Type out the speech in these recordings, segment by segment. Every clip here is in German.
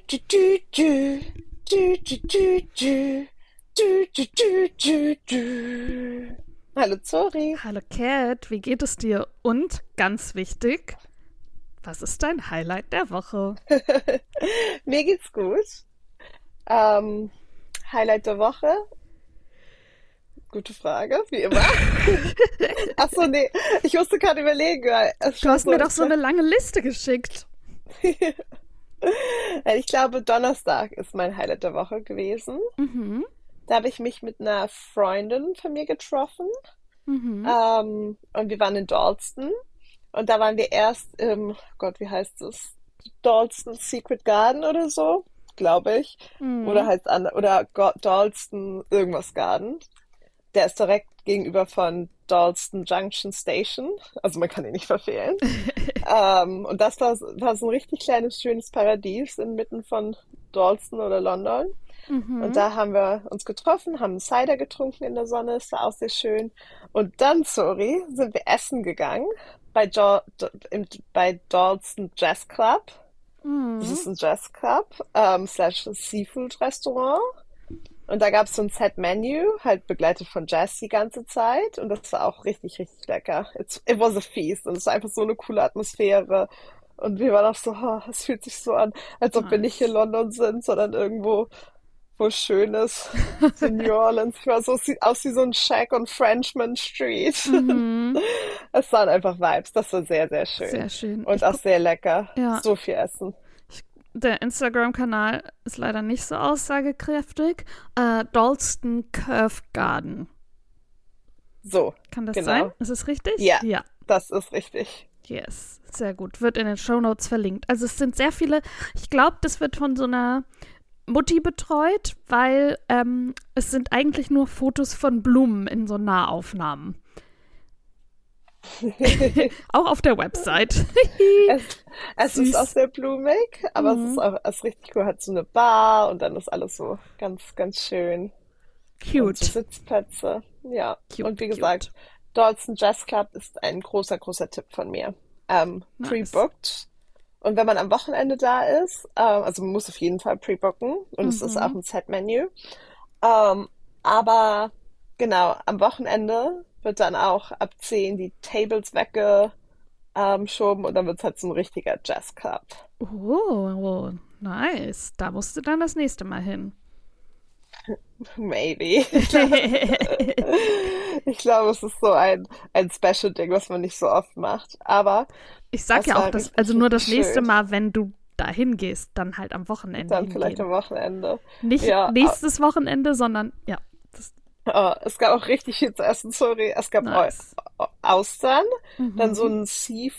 du, du, du. Du, du, du, du. Du, du, du, du, du. Hallo Zori. Hallo Cat, wie geht es dir? Und ganz wichtig, was ist dein Highlight der Woche? Mir geht's gut. Ähm, Highlight der Woche? Gute Frage, wie immer. Ach so, nee, ich musste gerade überlegen, weil es Du schon hast so mir doch ist. so eine lange Liste geschickt. Ich glaube, Donnerstag ist mein Highlight der Woche gewesen. Mhm, Da habe ich mich mit einer Freundin von mir getroffen. mhm. Und wir waren in Dalston. Und da waren wir erst im, Gott, wie heißt es? Dalston Secret Garden oder so, glaube ich. Oder Mhm. heißt Dalston irgendwas Garden. Der ist direkt gegenüber von Dalston Junction Station. Also man kann ihn nicht verfehlen. Und das war so ein richtig kleines, schönes Paradies inmitten von Dalston oder London. Und Mhm. da haben wir uns getroffen, haben Cider getrunken in der Sonne, es war auch sehr schön. Und dann, sorry, sind wir essen gegangen bei Dalston Jazz Club. Das ist Mhm. ein Jazz Club, slash Seafood Restaurant. Und da gab es so ein Set-Menü, halt begleitet von Jazz die ganze Zeit. Und das war auch richtig, richtig lecker. It was a feast. Und es war einfach so eine coole Atmosphäre. Und wir waren auch so, oh, es fühlt sich so an, als ob wir nicht hier in Nice. London sind, sondern irgendwo wo schön ist. So New Orleans. Ich war so, es sieht aus wie so ein Shack on Frenchman Street. Mhm. Es waren einfach Vibes. Das war sehr, sehr Sehr schön. schön. Und auch sehr lecker. Ja, So viel Essen. ich, der Instagram-Kanal ist leider nicht so aussagekräftig. Dalston Curve Garden. So, Kann das sein? genau. Ist es richtig? Ja, Ja. das ist richtig. Yes, sehr gut. Wird in den Shownotes verlinkt. Also es sind sehr viele, ich glaube, das wird von so einer Mutti betreut, weil es sind eigentlich nur Fotos von Blumen in so Nahaufnahmen. Auch auf der Website. Es, es ist auch Süß. sehr blumig, aber Mhm. es ist richtig cool. Hat so eine Bar und dann ist alles so ganz, ganz schön. Und so Cute. Sitzplätze. Ja. Und Cute, wie cute. gesagt, Dalston Jazz Club ist ein großer, großer Tipp von mir. Nice. Pre-booked. Und wenn man am Wochenende da ist, also man muss auf jeden Fall pre-booken und es ist auch Mhm. ein Set-Menü. Ähm, aber genau, am Wochenende wird dann auch ab 10 die Tables weggeschoben und dann wird es halt so ein richtiger Jazzclub. Oh, nice. Da musst du dann das nächste Mal hin. Maybe. Ich glaube, es ist so ein Special-Ding, was man nicht so oft macht. Aber Ich sag es ja auch, war dass, richtig, also nur richtig das nächste schön. Mal, wenn du dahin gehst, dann halt am Wochenende Dann vielleicht hingehen. am Wochenende. Nicht Ja, nächstes Wochenende, sondern ja, das es gab auch richtig viel zu essen, sorry. Es gab nice. Austern, dann so Mhm. ein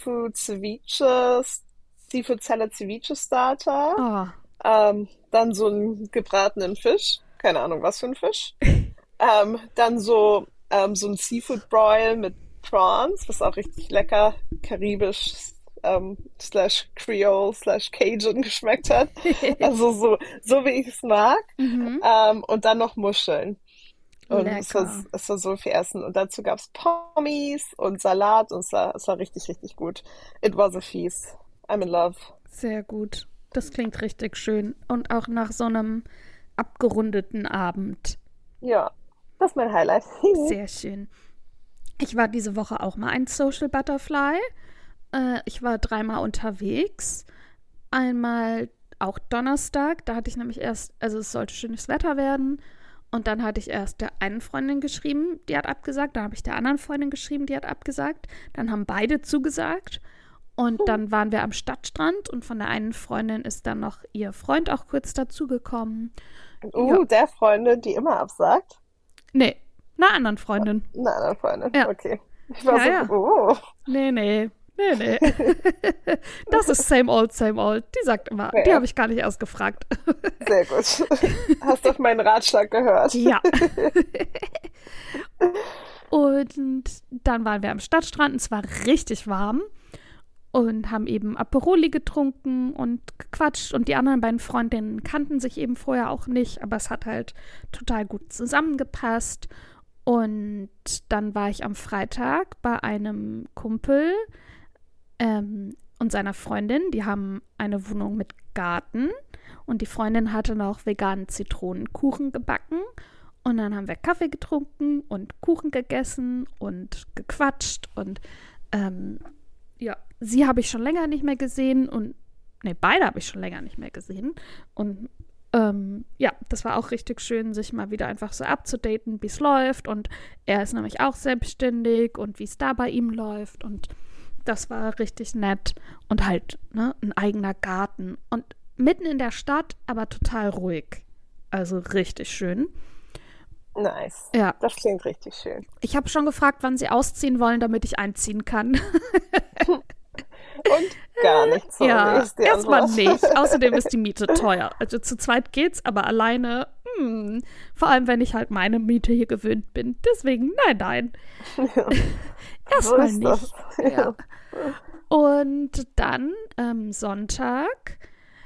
Seafood Salad Ceviche Starter, Oh. dann so einen gebratenen Fisch, keine Ahnung was für ein Fisch, dann so ein Seafood Broil mit Prawns, was auch richtig lecker karibisch slash Creole slash Cajun geschmeckt hat. Also so wie ich es mag. Mhm. Und dann noch Muscheln. Und Lecker. es war so viel Essen. Und dazu gab es Pommes und Salat und es war richtig, richtig gut. It was a feast. I'm in love. Sehr gut. Das klingt richtig schön. Und auch nach so einem abgerundeten Abend. Ja, das ist mein Highlight. Sehr schön. Ich war diese Woche auch mal ein Social Butterfly. Ich war dreimal unterwegs. Einmal auch Donnerstag. Da hatte ich nämlich erst, also es sollte schönes Wetter werden. Und dann hatte ich erst der einen Freundin geschrieben, die hat abgesagt. Dann habe ich der anderen Freundin geschrieben, die hat abgesagt. Dann haben beide zugesagt. Und dann waren wir am Stadtstrand und von der einen Freundin ist dann noch ihr Freund auch kurz dazugekommen. Ja, Der Freundin, die immer absagt. nee, einer anderen Freundin. Eine andere Freundin. Ja, Okay. Ich war ja, so, ja. oh. Nee. Das ist same old, same old. Die sagt immer, die Fair. habe ich gar nicht erst gefragt. Sehr gut. Hast auf meinen Ratschlag gehört. Ja. Und dann waren wir am Stadtstrand und es war richtig warm und haben eben Aperoli getrunken und gequatscht und die anderen beiden Freundinnen kannten sich eben vorher auch nicht, aber es hat halt total gut zusammengepasst. Und dann war ich am Freitag bei einem Kumpel und seiner Freundin, die haben eine Wohnung mit Garten und die Freundin hatte noch veganen Zitronenkuchen gebacken. Und dann haben wir Kaffee getrunken und Kuchen gegessen und gequatscht. Und ja, sie habe ich schon länger nicht mehr gesehen. Beide habe ich schon länger nicht mehr gesehen. Und ja, das war auch richtig schön, sich mal wieder einfach so abzudaten, wie es läuft. Und er ist nämlich auch selbstständig und wie es da bei ihm läuft. Und das war richtig nett. Und halt, ne, ein eigener Garten. Und mitten in der Stadt, aber total ruhig. Also richtig schön. Nice. Ja. Das klingt richtig schön. Ich habe schon gefragt, wann sie ausziehen wollen, damit ich einziehen kann. Und gar nichts. Ja, erstmal nicht. Außerdem ist die Miete teuer. Also zu zweit geht's, aber alleine, vor allem, wenn ich halt meine Miete hier gewöhnt bin. Deswegen, nein. Ja. Erstmal So ist nicht. das. Ja. Und dann, Sonntag,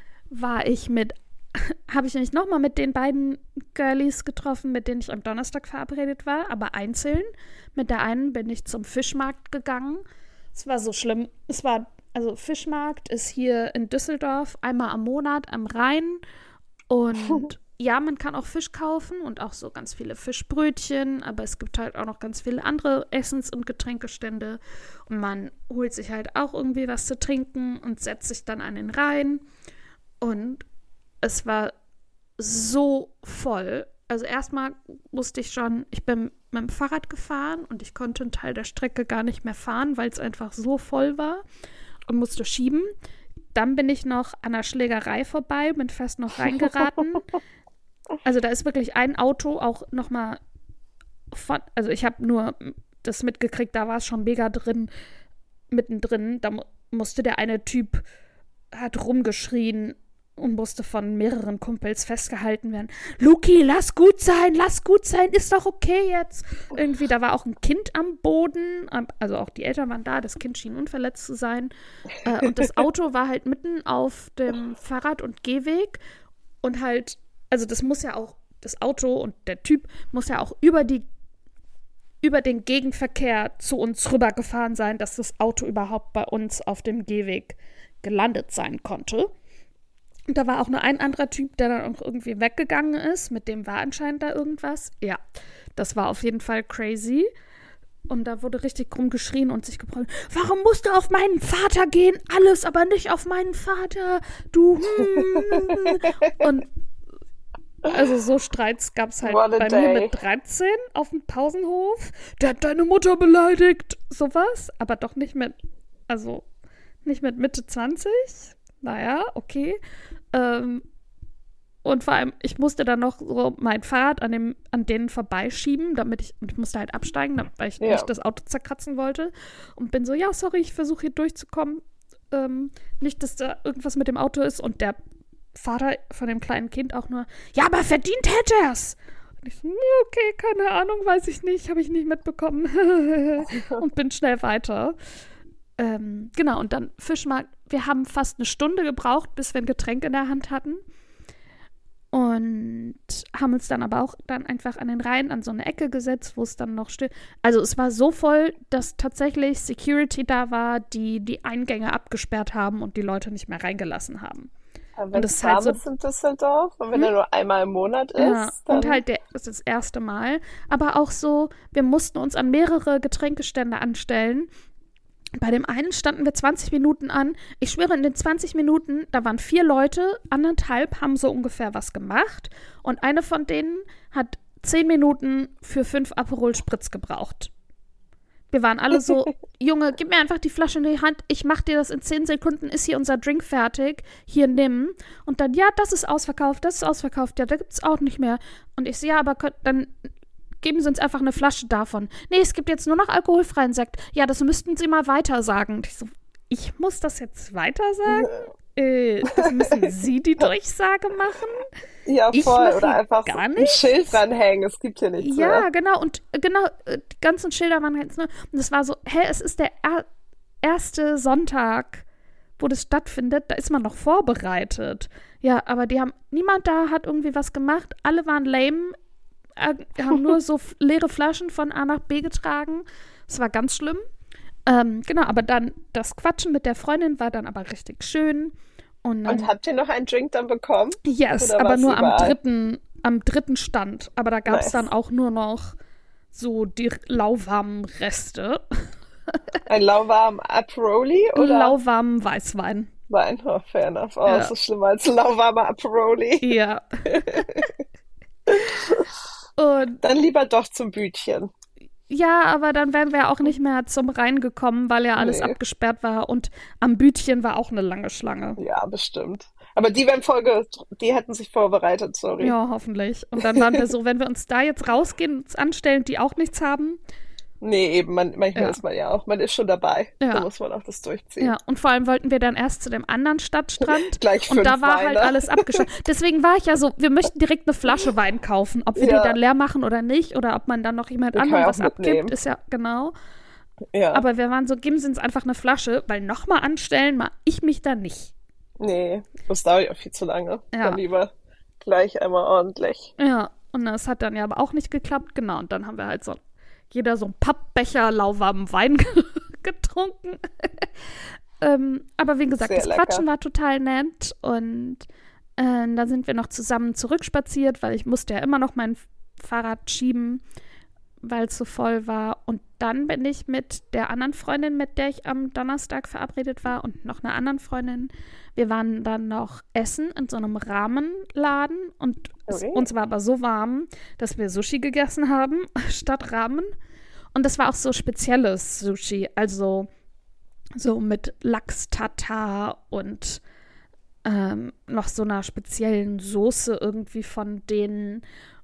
habe ich nämlich nochmal mit den beiden Girlies getroffen, mit denen ich am Donnerstag verabredet war, aber einzeln. Mit der einen bin ich zum Fischmarkt gegangen. Es war so schlimm. Also Fischmarkt ist hier in Düsseldorf einmal am Monat am Rhein. Und ja, man kann auch Fisch kaufen und auch so ganz viele Fischbrötchen, aber es gibt halt auch noch ganz viele andere Essens- und Getränkestände. Und man holt sich halt auch irgendwie was zu trinken und setzt sich dann an den Rhein. Und es war so voll. Also erstmal wusste ich schon, ich bin mit dem Fahrrad gefahren und ich konnte einen Teil der Strecke gar nicht mehr fahren, weil es einfach so voll war und musste schieben. Dann bin ich noch an der Schlägerei vorbei, bin fast noch reingeraten. Also da ist wirklich ein Auto auch nochmal also ich habe nur das mitgekriegt, da war es schon mega mittendrin. Da musste der eine Typ, hat rumgeschrien und musste von mehreren Kumpels festgehalten werden. Luki, lass gut sein, ist doch okay jetzt. Irgendwie, da war auch ein Kind am Boden, also auch die Eltern waren da, das Kind schien unverletzt zu sein. Und das Auto war halt mitten auf dem Fahrrad- und Gehweg und halt, also das Auto und der Typ muss ja auch über den Gegenverkehr zu uns rübergefahren sein, dass das Auto überhaupt bei uns auf dem Gehweg gelandet sein konnte. Und da war auch nur ein anderer Typ, der dann auch irgendwie weggegangen ist. Mit dem war anscheinend da irgendwas. Ja, das war auf jeden Fall crazy. Und da wurde richtig rumgeschrien und sich gebrüllt. Warum musst du auf meinen Vater gehen? Alles, aber nicht auf meinen Vater. Du. Und also so Streits gab es halt bei mir mit 13 auf dem Pausenhof. Der hat deine Mutter beleidigt. Sowas. Aber doch nicht mit Mitte 20. Naja, okay. Und vor allem, ich musste dann noch so mein Fahrrad an denen vorbeischieben, und ich musste halt absteigen, weil ich nicht das Auto zerkratzen wollte. Und bin so, ja, sorry, ich versuche hier durchzukommen. Nicht, dass da irgendwas mit dem Auto ist. Und der Vater von dem kleinen Kind auch nur, ja, aber verdient hätte er's. Und ich so, okay, keine Ahnung, weiß ich nicht, habe ich nicht mitbekommen. Und bin schnell weiter. Genau, und dann Fischmarkt. Wir haben fast eine Stunde gebraucht, bis wir ein Getränk in der Hand hatten. Und haben uns dann aber auch dann einfach an den Rhein an so eine Ecke gesetzt, wo es dann noch still. Also es war so voll, dass tatsächlich Security da war, die Eingänge abgesperrt haben und die Leute nicht mehr reingelassen haben. Aber wenn es warm ist in Düsseldorf und wenn er nur einmal im Monat ist. Ja, dann und halt das erste Mal. Aber auch so, wir mussten uns an mehrere Getränkestände anstellen. Bei dem einen standen wir 20 Minuten an. Ich schwöre, in den 20 Minuten, da waren 4 Leute, 1,5 haben so ungefähr was gemacht. Und eine von denen hat 10 Minuten für 5 Aperol Spritz gebraucht. Wir waren alle so, Junge, gib mir einfach die Flasche in die Hand. Ich mach dir das in 10 Sekunden, ist hier unser Drink fertig. Hier, nimm. Und dann, ja, das ist ausverkauft. Ja, da gibt's auch nicht mehr. Und ich so, ja, aber dann geben Sie uns einfach eine Flasche davon. Nee, es gibt jetzt nur noch alkoholfreien Sekt. Ja, das müssten Sie mal weiter sagen. Und ich so, ich muss das jetzt weiter sagen? Das müssen Sie die Durchsage machen? Ja, voll. Oder einfach gar ein nicht. Schild dranhängen. Es gibt hier nichts mehr. Ja, genau. Und die ganzen Schilder waren jetzt, ne? Und es war so, es ist der erste Sonntag, wo das stattfindet. Da ist man noch vorbereitet. Ja, aber niemand da hat irgendwie was gemacht. Alle waren lame. Haben nur so leere Flaschen von A nach B getragen. Es war ganz schlimm. Genau, aber dann das Quatschen mit der Freundin war dann aber richtig schön. Und Und dann, habt ihr noch einen Drink dann bekommen? yes, Oder war aber es nur überall? am dritten Stand. Aber da gab es dann Nice. auch nur noch so die lauwarmen Reste. Ein lauwarm Aperoli oder Lauwarmen Weißwein. Wein? Oh, fair enough. Oh, ist Ja, so schlimmer als ein lauwarmer Aperoli. ja. Und Dann lieber doch zum Bütchen. ja, aber dann wären wir auch nicht mehr zum Rhein gekommen, weil ja alles Nee, abgesperrt war. Und am Bütchen war auch eine lange Schlange. ja, bestimmt. Aber die hätten sich vorbereitet, sorry. Ja, hoffentlich. Und dann waren wir so, wenn wir uns da jetzt rausgehen, uns anstellen, die auch nichts haben. Nee, eben, manchmal Ja, ist man ja auch, man ist schon dabei. Da ja. muss man auch das durchziehen. Ja, und vor allem wollten wir dann erst zu dem anderen Stadtstrand Gleich und da 5 war halt Weine. alles abgeschlossen. Deswegen war ich ja so, wir möchten direkt eine Flasche Wein kaufen. Ob wir die dann Ja, leer machen oder nicht oder ob man dann noch jemand den kann anderem man auch was abgibt, mitnehmen. ist ja genau. Ja, Aber wir waren so, geben Sie uns einfach eine Flasche, weil nochmal anstellen, mal ich mich da nicht. nee, das dauert ja viel zu lange. Dann Ja, lieber gleich einmal ordentlich. ja. Und das hat dann ja aber auch nicht geklappt, genau. Und dann haben wir halt so jeder so einen Pappbecher lauwarmen Wein getrunken. Aber wie gesagt, Sehr das Quatschen lecker. war total nett und dann sind wir noch zusammen zurückspaziert, weil ich musste ja immer noch mein Fahrrad schieben, weil es so voll war. Und dann bin ich mit der anderen Freundin, mit der ich am Donnerstag verabredet war und noch einer anderen Freundin, wir waren dann noch essen in so einem Rahmenladen und Okay. uns war aber so warm, dass wir Sushi gegessen haben statt Ramen. Und das war auch so spezielles Sushi, also so mit Lachs-Tatar und noch so einer speziellen Soße irgendwie von denen.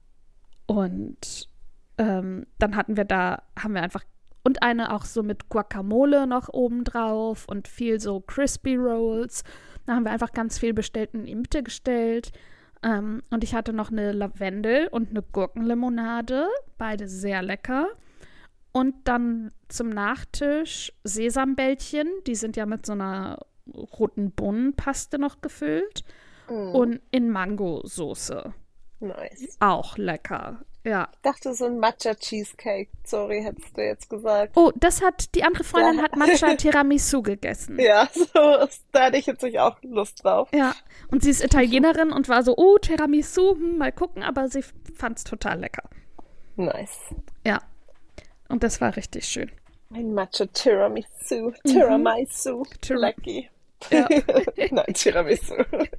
Und dann haben wir einfach und eine auch so mit Guacamole noch oben drauf und viel so Crispy Rolls. Da haben wir einfach ganz viel bestellt und in die Mitte gestellt. Und ich hatte noch eine Lavendel und eine Gurkenlimonade, beide sehr lecker. Und dann zum Nachtisch Sesambällchen, die sind ja mit so einer roten Bohnenpaste noch gefüllt Mm, und in Mangosoße. nice. Auch lecker. Ja. Ich dachte, so ein Matcha Cheesecake. Sorry, hättest du jetzt gesagt. Oh, die andere Freundin Da, hat Matcha Tiramisu gegessen. ja, so, da hätte ich jetzt nicht auch Lust drauf. Ja. Und sie ist Italienerin und war so, oh, Tiramisu, mal gucken, aber sie fand es total lecker. Nice. Ja. Und das war richtig schön. Ein Matcha Tiramisu. Mhm. Tiramisu. Tira Lucky. ja. Nein, Tiramisu.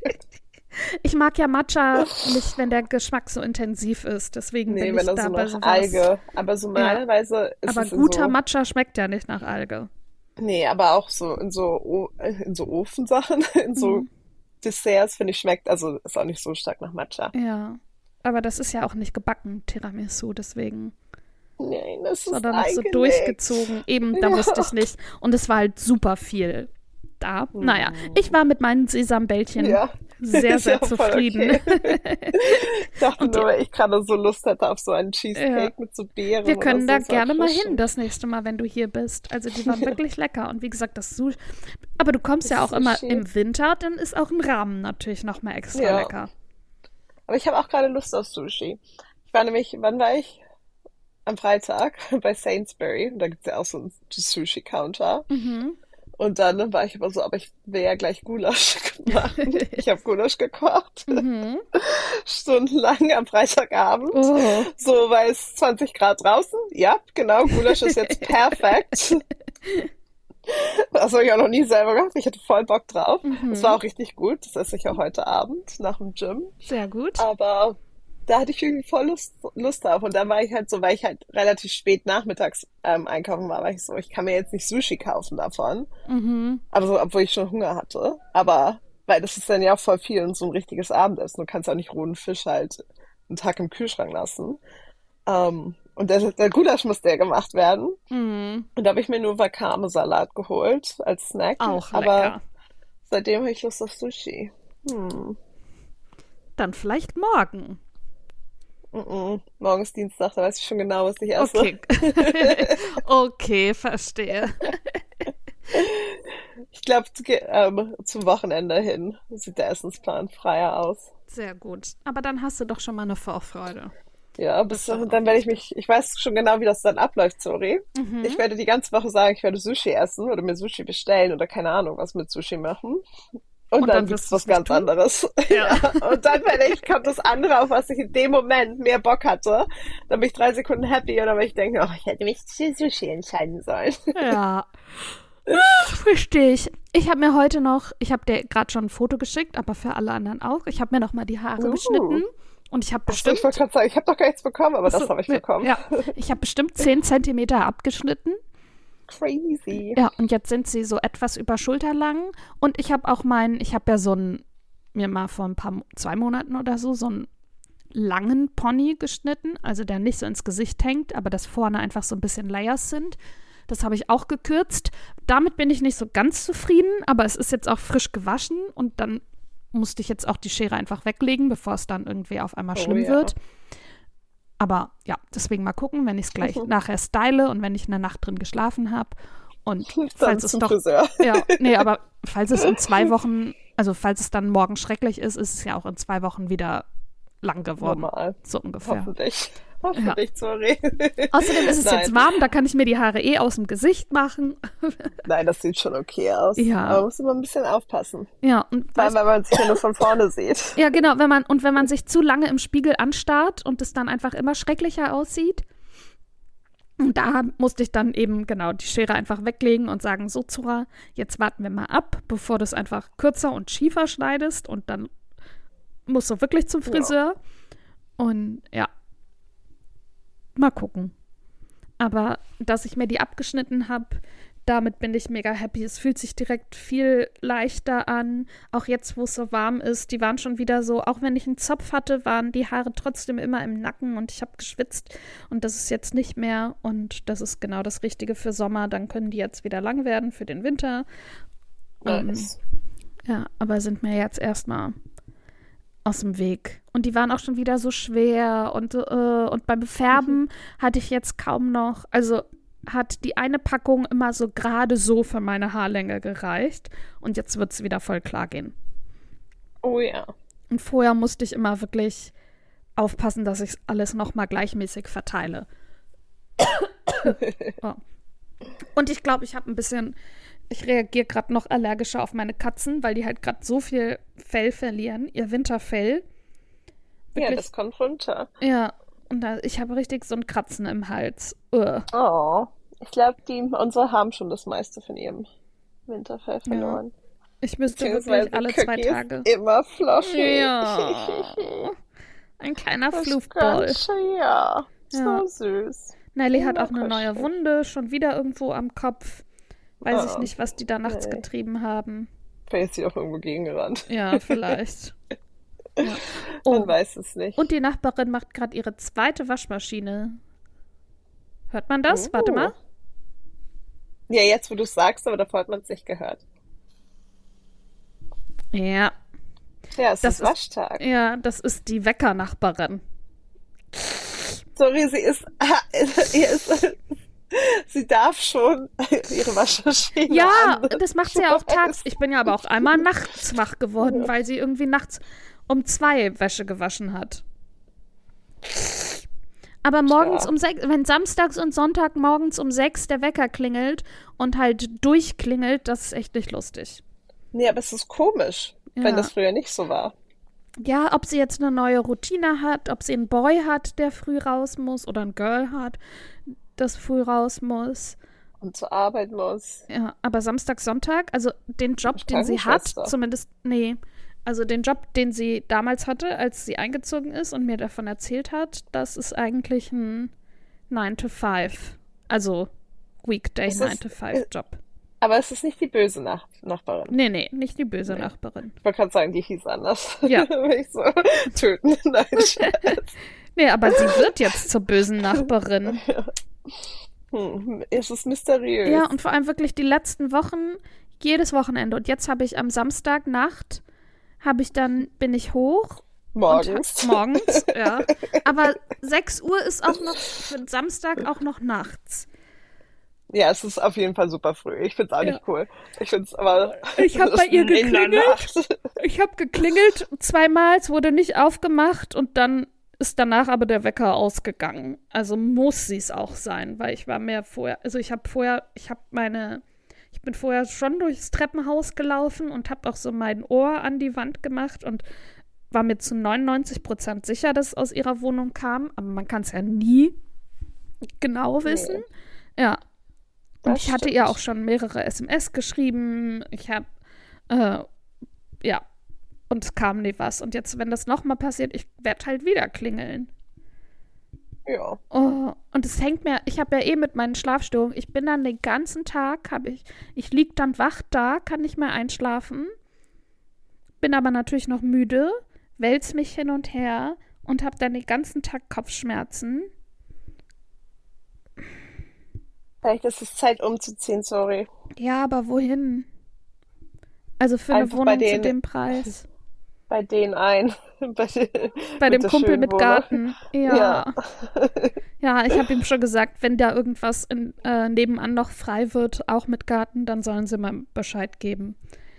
Ich mag ja Matcha nicht, wenn der Geschmack so intensiv ist. Deswegen Nee, bin wenn ich da da so bei eine sowas. Alge. Aber so Ja. normalerweise ist Aber es in guter so, Matcha schmeckt ja nicht nach Alge. nee, aber auch so in so Ofensachen, in so Mhm. Desserts, finde ich, schmeckt, also ist auch nicht so stark nach Matcha. Ja. Aber das ist ja auch nicht gebacken, Tiramisu, deswegen. Nein, das ist Sondern noch so eingelegt. durchgezogen. Eben, da wusste Ja. ich nicht. Und es war halt super viel da. Naja, ich Hm. war mit meinen Sesambällchen Ja, sehr, ist ja sehr auch voll zufrieden. okay. Ich dachte Und nur, ja, weil ich gerade so Lust hätte auf so einen ja, Cheesecake mit so wir Beeren oder können da so, so gerne mal hin erfrischend. das nächste Mal, wenn du hier bist. Also die waren wirklich lecker. Und wie gesagt, das Sushi. Aber du kommst ja Das auch immer Sushi. im Winter, dann ist auch ein Rahmen natürlich noch mal extra Ja, lecker. aber ich habe auch gerade Lust auf Sushi. Ich war nämlich, wann war ich? Am Freitag bei Sainsbury. Und da gibt's ja auch so einen Sushi-Counter. Mhm. Und dann war ich aber so, aber ich will ja gleich Gulasch machen. Ich habe Gulasch gekocht, Mhm. stundenlang am Freitagabend. Oh. So, weil es 20 Grad draußen. Ja, genau, Gulasch ist jetzt perfekt. Das habe ich auch noch nie selber gemacht. Ich hatte voll Bock drauf. Es war Mhm. auch richtig gut. Das esse ich auch heute Abend nach dem Gym. Sehr gut. Aber da hatte ich irgendwie voll Lust drauf. Und dann war ich halt so, weil ich halt relativ spät nachmittags einkaufen war ich so, ich kann mir jetzt nicht Sushi kaufen davon. Mhm. Aber so, obwohl ich schon Hunger hatte. Aber, weil das ist dann ja auch voll viel und so ein richtiges Abendessen. Du kannst auch nicht rohen Fisch halt einen Tag im Kühlschrank lassen. Und der Gulasch musste ja gemacht werden. Mhm. Und da habe ich mir nur Wakame-Salat geholt als Snack. Auch Aber lecker. seitdem habe ich Lust auf Sushi. Hm. Dann vielleicht morgen. Morgen ist Dienstag, da weiß ich schon genau, was ich esse. Okay. Okay, verstehe. Ich glaube, zum Wochenende hin sieht der Essensplan freier aus. Sehr gut. Aber dann hast du doch schon mal eine Vorfreude. Ja, Das ist doch auch dann werde ich wichtig. ich weiß schon genau, wie das dann abläuft, sorry. Ich Mhm. werde die ganze Woche sagen, ich werde Sushi essen oder mir Sushi bestellen oder keine Ahnung, was mit Sushi machen. Und dann wirst gibt's du was es nicht ganz tun. anderes. Ja. Ja. Und dann, wenn ich, kommt das andere, auf was ich in dem Moment mehr Bock hatte. Dann bin ich 3 Sekunden happy und dann will ich denken, oh, ich hätte mich für Sushi entscheiden sollen. Ja. Verstehe ich. Ich habe dir gerade schon ein Foto geschickt, aber für alle anderen auch. Ich habe mir noch mal die Haare geschnitten und ich habe Achso, ich bestimmt, wollte gerade sagen, ich habe doch gar nichts bekommen, aber das habe ich bekommen. ja, ich habe bestimmt 10 Zentimeter abgeschnitten. Crazy. Ja, und jetzt sind sie so etwas über schulterlang. Und ich habe ja mir mal vor 2 Monaten oder so einen langen Pony geschnitten, also der nicht so ins Gesicht hängt, aber dass vorne einfach so ein bisschen Layers sind. Das habe ich auch gekürzt. Damit bin ich nicht so ganz zufrieden, aber es ist jetzt auch frisch gewaschen und dann musste ich jetzt auch die Schere einfach weglegen, bevor es dann irgendwie auf einmal schlimm wird. Aber ja, deswegen mal gucken, wenn ich es gleich nachher style und wenn ich eine Nacht drin geschlafen habe. Und falls es doch. Friseur. Ja, nee, aber falls es in 2 Wochen, also falls es dann morgen schrecklich ist, ist es ja auch in 2 Wochen wieder lang geworden. Normal. So ungefähr. Hoffentlich. Hoffentlich, sorry. Außerdem ist es jetzt warm, da kann ich mir die Haare aus dem Gesicht machen. Nein, das sieht schon okay aus. Ja. Aber man muss immer ein bisschen aufpassen. Ja, und Weil man sich ja nur von vorne sieht. ja, genau, wenn man sich zu lange im Spiegel anstarrt und es dann einfach immer schrecklicher aussieht. Und da musste ich dann eben, genau, die Schere einfach weglegen und sagen, so Zora, jetzt warten wir mal ab, bevor du es einfach kürzer und schiefer schneidest und dann musst du wirklich zum Friseur. Ja. Und ja, mal gucken. Aber dass ich mir die abgeschnitten habe, damit bin ich mega happy. Es fühlt sich direkt viel leichter an. Auch jetzt, wo es so warm ist, die waren schon wieder so, auch wenn ich einen Zopf hatte, waren die Haare trotzdem immer im Nacken und ich habe geschwitzt. Und das ist jetzt nicht mehr. Und das ist genau das Richtige für Sommer. Dann können die jetzt wieder lang werden für den Winter. Nice. Ja, aber sind mir jetzt erstmal aus dem Weg. Und die waren auch schon wieder so schwer. Und beim Färben hatte ich jetzt kaum noch, also hat die eine Packung immer so gerade so für meine Haarlänge gereicht. Und jetzt wird es wieder voll klar gehen. Oh ja. Und vorher musste ich immer wirklich aufpassen, dass ich alles nochmal gleichmäßig verteile. Oh. Und ich glaube, ich reagiere gerade noch allergischer auf meine Katzen, weil die halt gerade so viel Fell verlieren, ihr Winterfell. Wirklich. Ja, das kommt runter. Ja, und ich habe richtig so ein Kratzen im Hals. Oh, ich glaube, unsere haben schon das meiste von ihrem Winterfell verloren. Ja. Ich müsste wirklich alle 2 Tage. Immer floschig. Ja. Ein kleiner Floofball. Ja, so süß. Nelly hat auch eine neue Wunde, schon wieder irgendwo am Kopf. Weiß ich nicht, was die da nachts getrieben haben. Vielleicht ist sie auch irgendwo gegengerannt. Ja, vielleicht. Ja. Man weiß es nicht. Und die Nachbarin macht gerade ihre 2. Waschmaschine. Hört man das? Warte mal. Ja, jetzt, wo du es sagst, aber davor hat man es nicht gehört. Ja. Ja, es ist Waschtag. Ja, das ist die Wecker-Nachbarin. Sorry, sie darf schon ihre Waschmaschine Ja, das macht sie ja auch tags. Ich bin ja aber auch einmal nachts wach geworden, weil sie irgendwie nachts um 2 Wäsche gewaschen hat. Aber morgens um 6, wenn samstags und Sonntag morgens um 6 der Wecker klingelt und halt durchklingelt, das ist echt nicht lustig. Nee, aber es ist komisch, wenn das früher nicht so war. Ja, ob sie jetzt eine neue Routine hat, ob sie einen Boy hat, der früh raus muss oder ein Girl hat, das früh raus muss. Und zur Arbeit muss. Ja, aber Samstag, Sonntag, also den Job, den sie hat, zumindest, also den Job, den sie damals hatte, als sie eingezogen ist und mir davon erzählt hat, das ist eigentlich ein 9-to-5, also Weekday 9-to-5-Job. Aber es ist nicht die böse Nachbarin. Nee, nicht die böse Nachbarin. Ich wollte gerade sagen, die hieß anders. Ja. Will ich so töten. Nein, Scherz. Nee, aber sie wird jetzt zur bösen Nachbarin. Ja. Es ist mysteriös. Ja, und vor allem wirklich die letzten Wochen, jedes Wochenende. Und jetzt habe ich am Samstagnacht, bin ich hoch. Morgens. Morgens, ja. Aber 6 Uhr ist auch noch für den Samstag auch noch nachts. Ja, es ist auf jeden Fall super früh. Ich find's auch nicht cool. Ich find's aber. Ich habe bei ihr geklingelt. Ich habe geklingelt 2-mal, es wurde nicht aufgemacht und dann ist danach aber der Wecker ausgegangen. Also muss sie es auch sein, weil ich war mehr vorher. Also ich Ich bin vorher schon durchs Treppenhaus gelaufen und habe auch so mein Ohr an die Wand gemacht und war mir zu 99% sicher, dass es aus ihrer Wohnung kam. Aber man kann es ja nie genau wissen. Nee. Ja. Und ich hatte ihr auch schon mehrere SMS geschrieben. Ich habe, ja. Und es kam nie was. Und jetzt, wenn das nochmal passiert, ich werde halt wieder klingeln. Ja. Oh, und es hängt mir, ich habe ja eh mit meinen Schlafstörungen, ich bin dann den ganzen Tag, ich lieg dann wach da, kann nicht mehr einschlafen, bin aber natürlich noch müde, wälz mich hin und her und habe dann den ganzen Tag Kopfschmerzen. Vielleicht ist es Zeit umzuziehen, sorry. Ja, aber wohin? Also für eine Wohnung zu dem Preis. Bei denen ein. Bei dem Kumpel mit Garten. Ja. Ja, ich habe ihm schon gesagt, wenn da irgendwas nebenan noch frei wird, auch mit Garten, dann sollen sie mal Bescheid geben.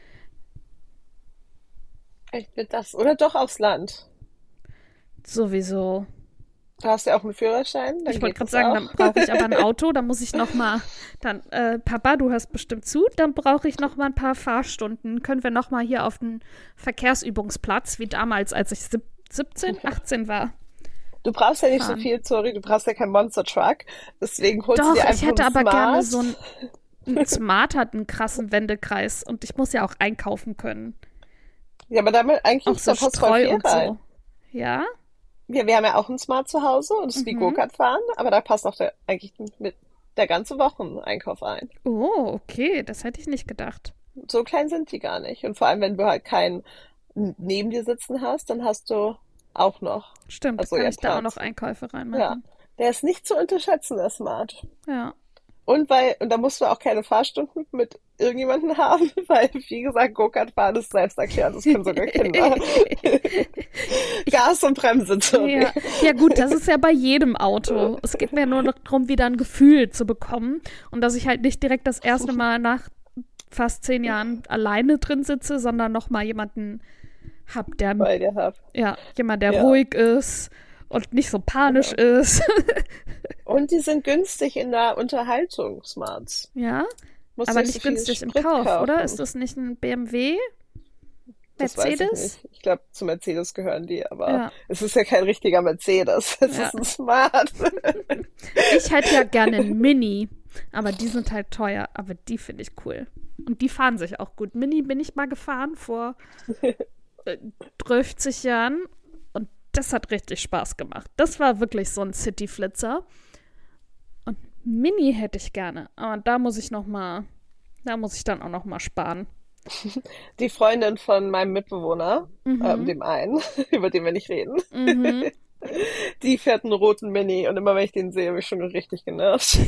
Ich will das. Oder doch aufs Land. Sowieso. Du hast ja auch einen Führerschein. Ich wollte gerade sagen, dann brauche ich aber ein Auto, dann muss ich noch mal, Papa, du hörst bestimmt zu, dann brauche ich noch mal ein paar Fahrstunden. Können wir noch mal hier auf den Verkehrsübungsplatz, wie damals, als ich 17, 18 war. Du brauchst ja nicht so viel, sorry, du brauchst ja keinen Monster Truck, deswegen holst du dir einfach ich hätte einen aber Smart. gerne so ein Smart hat einen krassen Wendekreis und ich muss ja auch einkaufen können. Ja, aber damit eigentlich auch so Streu und so. Ja? Ja, wir haben ja auch ein Smart zu Hause und es ist wie Go-Kart fahren, aber da passt auch eigentlich mit der ganze Wocheneinkauf ein. Oh, okay, das hätte ich nicht gedacht. So klein sind die gar nicht. Und vor allem, wenn du halt keinen neben dir sitzen hast, dann hast du auch noch. Stimmt, also kann ich da auch noch Einkäufe reinmachen. Ja, der ist nicht zu unterschätzen, der Smart. Ja. Und da musst du auch keine Fahrstunden mit irgendjemandem haben, weil, wie gesagt, Go-Kart fahren ist selbsterklärend, das können sogar Kinder. Gas und Bremse zu. Ja, gut, das ist ja bei jedem Auto. Es geht mir nur noch darum, wieder ein Gefühl zu bekommen und dass ich halt nicht direkt das erste Mal nach fast 10 Jahren alleine drin sitze, sondern noch mal jemanden hab, der ruhig ist und nicht so panisch ist. Und die sind günstig in der Unterhaltung, Smarts. Ja, aber nicht günstig im Kauf, kaufen. Oder? Ist das nicht ein BMW? Mercedes? Das weiß ich nicht. Ich glaube, zu Mercedes gehören die, aber es ist ja kein richtiger Mercedes. Es ist ein Smart. Ich hätte ja gerne einen Mini, aber die sind halt teuer. Aber die finde ich cool. Und die fahren sich auch gut. Mini bin ich mal gefahren vor 30 Jahren und das hat richtig Spaß gemacht. Das war wirklich so ein City-Flitzer. Und Mini hätte ich gerne, aber da muss ich dann auch noch mal sparen. Die Freundin von meinem Mitbewohner, dem einen, über den wir nicht reden, die fährt einen roten Mini und immer wenn ich den sehe, bin ich schon richtig genervt.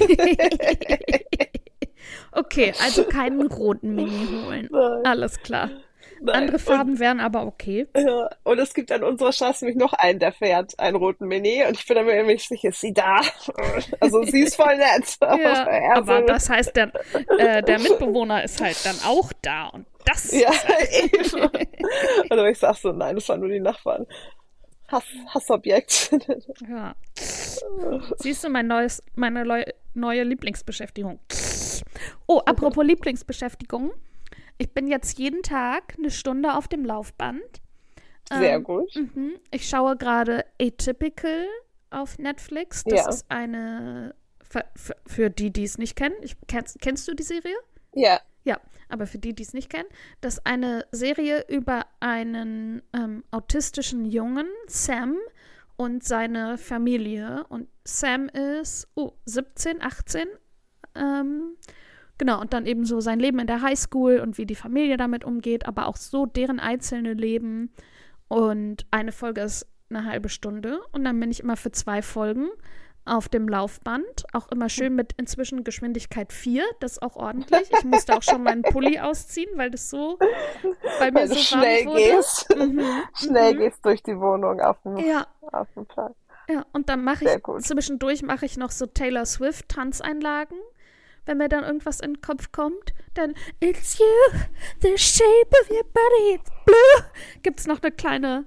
Okay, also keinen roten Mini holen. Nein. Alles klar. Nein. Andere Farben wären aber okay. Ja, und es gibt an unserer Straße nämlich noch einen, der fährt einen roten Mini und ich bin mir irgendwie sicher, ist sie da? Also sie ist voll nett. Ja, aber das heißt, der Mitbewohner ist halt dann auch da und das ist halt eben. Und ich sag so, nein, das waren nur die Nachbarn. Hassobjekt. Ja. Siehst du, meine neue Lieblingsbeschäftigung. Oh, apropos Lieblingsbeschäftigung. Ich bin jetzt jeden Tag 1 Stunde auf dem Laufband. Sehr gut. Ich schaue gerade Atypical auf Netflix. Das ist eine, für die es nicht kennen. Kennst du die Serie? Ja. Ja, aber für die es nicht kennen, das ist eine Serie über einen autistischen Jungen, Sam, und seine Familie. Und Sam ist 17, 18. Genau, und dann eben so sein Leben in der Highschool und wie die Familie damit umgeht, aber auch so deren einzelne Leben. Und eine Folge ist 1/2 Stunde und dann bin ich immer für 2 Folgen auf dem Laufband. Auch immer schön mit inzwischen Geschwindigkeit 4, das ist auch ordentlich. Ich musste auch schon meinen Pulli ausziehen, weil das so bei mir so schnell warm wurde. Schnell gehst durch die Wohnung auf dem Platz. Ja, und dann zwischendurch mache ich noch so Taylor Swift Tanzeinlagen. Wenn mir dann irgendwas in den Kopf kommt, dann It's you, the shape of your body, it's blue. Gibt's noch eine kleine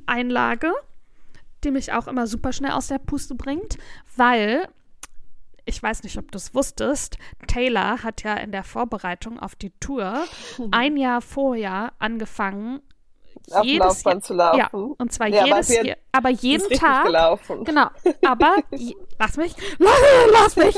Einlage, die mich auch immer super schnell aus der Puste bringt, weil ich weiß nicht, ob du es wusstest, Taylor hat ja in der Vorbereitung auf die Tour ein Jahr vorher angefangen, Auf dem Laufband zu laufen. Ja, und zwar Ja, jedes Jahr, aber ist jeden richtig Tag. gelaufen. Genau, aber lass mich.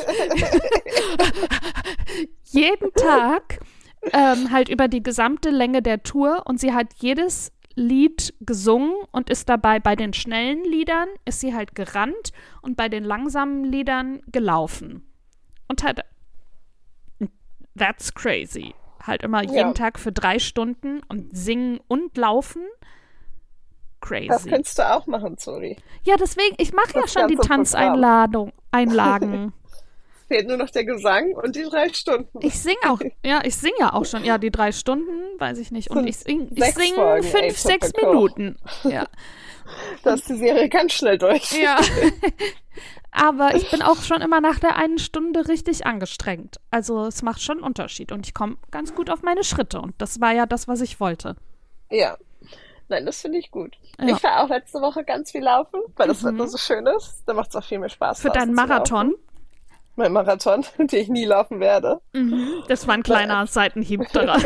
Jeden Tag halt über die gesamte Länge der Tour und sie hat jedes Lied gesungen und ist dabei bei den schnellen Liedern ist sie halt gerannt und bei den langsamen Liedern gelaufen. Und halt, that's crazy. Halt immer jeden Tag für 3 Stunden und singen und laufen. Crazy. Das könntest du auch machen, Zori. Ja, deswegen, ich mache ja Das schon die ganze Einlagen. Fehlt nur noch der Gesang und die 3 Stunden. Ich singe ja auch schon. Ja, die 3 Stunden, weiß ich nicht. Und ich singe 5, 6 Minuten. Ja. Da ist die Serie ganz schnell durch. Ja. Aber ich bin auch schon immer nach der 1 Stunde richtig angestrengt. Also es macht schon einen Unterschied. Und ich komme ganz gut auf meine Schritte. Und das war ja das, was ich wollte. Ja. Nein, das finde ich gut. Ja. Ich war auch letzte Woche ganz viel laufen, weil das Wetter so schön ist. Da macht es auch viel mehr Spaß. Für deinen Marathon? Mein Marathon, den ich nie laufen werde. Das war ein kleiner Seitenhieb daran.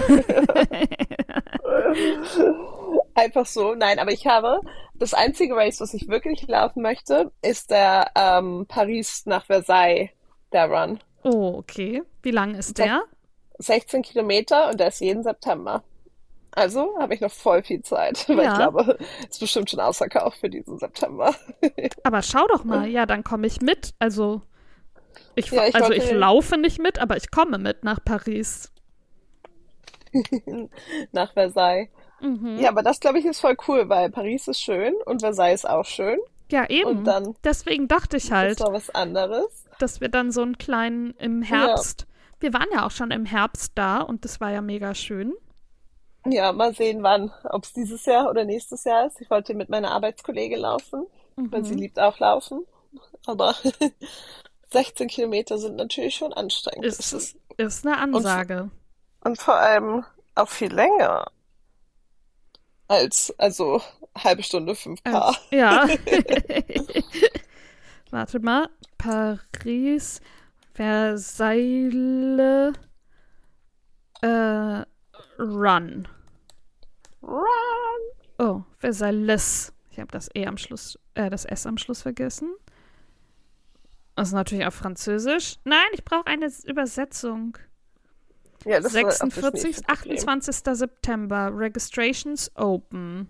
Einfach so. Nein, aber ich habe das einzige Race, was ich wirklich laufen möchte, ist der Paris nach Versailles, der Run. Oh, okay. Wie lang ist der? 16 Kilometer und der ist jeden September. Also habe ich noch voll viel Zeit, weil ich glaube, es ist bestimmt schon ausverkauft für diesen September. Aber schau doch mal, ja, dann komme ich mit. Also ich wollte laufe nicht mit, aber ich komme mit nach Paris. Nach Versailles. Ja, aber das, glaube ich, ist voll cool, weil Paris ist schön und Versailles ist auch schön. Ja, eben. Und dann deswegen dachte ich halt, ist noch was anderes. dass wir dann so einen kleinen im Herbst, wir waren ja auch schon im Herbst da und das war ja mega schön. Ja, mal sehen, wann, ob es dieses Jahr oder nächstes Jahr ist. Ich wollte mit meiner Arbeitskollegin laufen, weil sie liebt auch laufen. Aber 16 Kilometer sind natürlich schon anstrengend. Ist eine Ansage. Und vor allem auch viel länger als, also halbe Stunde 5K. Ja. Warte mal. Paris, Versailles, Run. Oh, Versailles. Ich habe das das S am Schluss vergessen. Das ist natürlich auf Französisch. Nein, ich brauche eine Übersetzung. Ja, das 46, 28. September. Registrations open.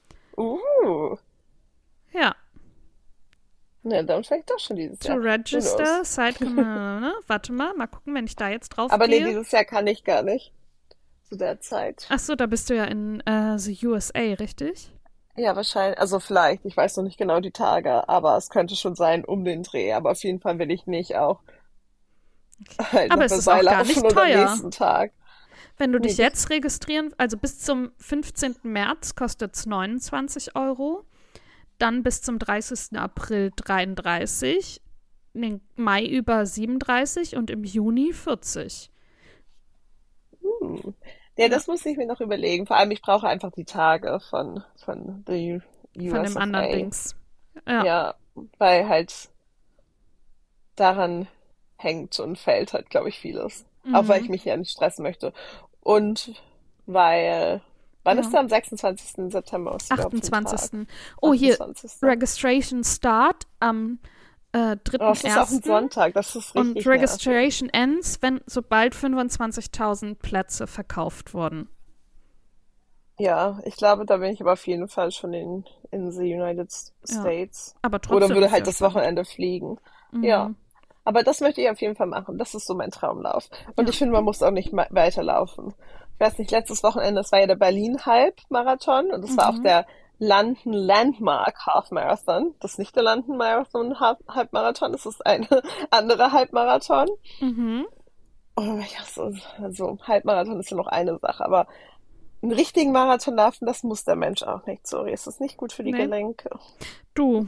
Ja. Na, dann vielleicht doch schon dieses To Jahr. register, site, warte mal gucken, wenn ich da jetzt drauf Aber gehe. nee, dieses Jahr kann ich gar nicht. Zu der Zeit. Ach so, da bist du ja in the USA, richtig? Ja, wahrscheinlich. Also vielleicht. Ich weiß noch nicht genau die Tage, aber es könnte schon sein um den Dreh. Aber auf jeden Fall will ich nicht auch halt Aber nach es ist Versailles auch gar laufen nicht oder am teuer. nächsten Tag. Wenn du dich Nee, jetzt registrieren, also bis zum 15. März kostet es 29 €, dann bis zum 30. April 33, den Mai über 37 und im Juni 40. Ja, das muss ich mir noch überlegen. Vor allem, ich brauche einfach die Tage von the Von dem anderen USFA. Dings. Ja. Ja, weil halt daran hängt und fällt halt, glaube ich, vieles. Auch weil ich mich ja nicht stressen möchte. Und weil, wann ist Ja. der am 26. September? Was ist überhaupt für ein Tag? 28. Oh, hier, 28. Registration Start am Oh, es ist auch ein 3.1. Sonntag, das ist und richtig nervig. Registration ends, sobald 25.000 Plätze verkauft wurden. Ja, ich glaube, da bin ich aber auf jeden Fall schon in the United Ja. States. Aber Oder trotzdem würde ist halt ja das spannend. Wochenende fliegen. Ja. Aber das möchte ich auf jeden Fall machen. Das ist so mein Traumlauf. Und Ja. ich finde, man muss auch nicht weiterlaufen. Ich weiß nicht, letztes Wochenende, das war ja der Berlin-Halbmarathon und das war auch der London Landmark Half Marathon. Das ist nicht der London Marathon Halbmarathon, das ist eine andere Halbmarathon. Mhm. Oh, ja, also Halbmarathon ist ja noch eine Sache, aber einen richtigen Marathon laufen, das muss der Mensch auch nicht. Sorry, es ist nicht gut für die Nee. Gelenke. Du,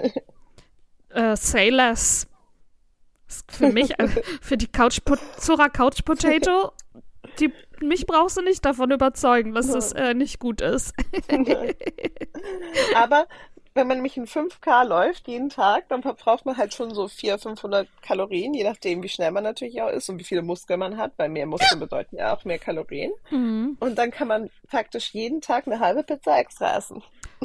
say less. Ist für mich, für die Zora Couch Potato, mich brauchst du nicht davon überzeugen, dass das nicht gut ist. Aber wenn man nämlich in 5K läuft jeden Tag, dann verbraucht man halt schon so 400, 500 Kalorien, je nachdem, wie schnell man natürlich auch ist und wie viele Muskeln man hat, weil mehr Muskeln bedeuten ja auch mehr Kalorien. Mhm. Und dann kann man faktisch jeden Tag eine halbe Pizza extra essen.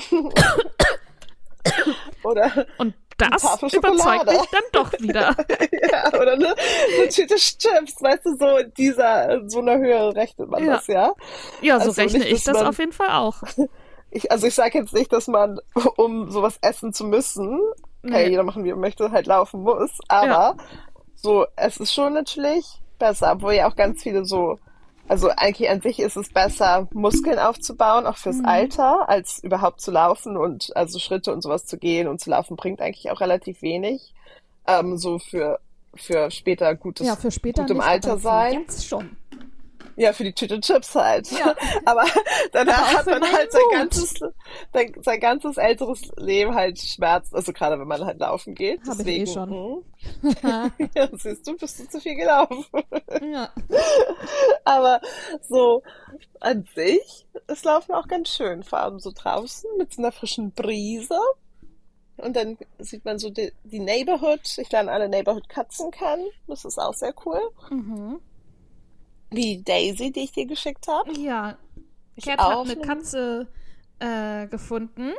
Oder Und eine das Tafel überzeugt Schokolade. mich dann doch wieder. Ja, oder eine Tüte Chips, weißt du, so in so einer Höhe rechnet man Ja. das, ja. Ja, so Also rechne nicht, ich dass das man, auf jeden Fall auch. also ich sage jetzt nicht, dass man, um sowas essen zu müssen, kann ja Nee. jeder machen, wie er möchte, halt laufen muss, Ja. aber so, es ist schon natürlich besser, obwohl ja auch ganz viele so, also eigentlich an sich ist es besser, Muskeln aufzubauen, auch fürs Mhm. Alter, als überhaupt zu laufen und also Schritte und sowas zu gehen und zu laufen bringt eigentlich auch relativ wenig. So für später Ja, für später gut im nicht, aber Alter für sein. jetzt schon. Ja, für die Tüte Chips halt. Ja. Aber Aber danach auch hat für man meinen halt Mut. sein ganzes älteres Leben halt Schmerz, also gerade wenn man halt laufen geht. Habe ich eh Deswegen, schon. ja, siehst du, bist du zu viel gelaufen. Ja. Aber so an sich ist Laufen auch ganz schön, vor allem so draußen mit so einer frischen Brise. Und dann sieht man so die Neighborhood. Ich lerne alle Neighborhood-Katzen kennen. Das ist auch sehr cool. Mhm. Wie Daisy, die ich dir geschickt habe. Ja, Ich Cat hat auch. eine Katze gefunden.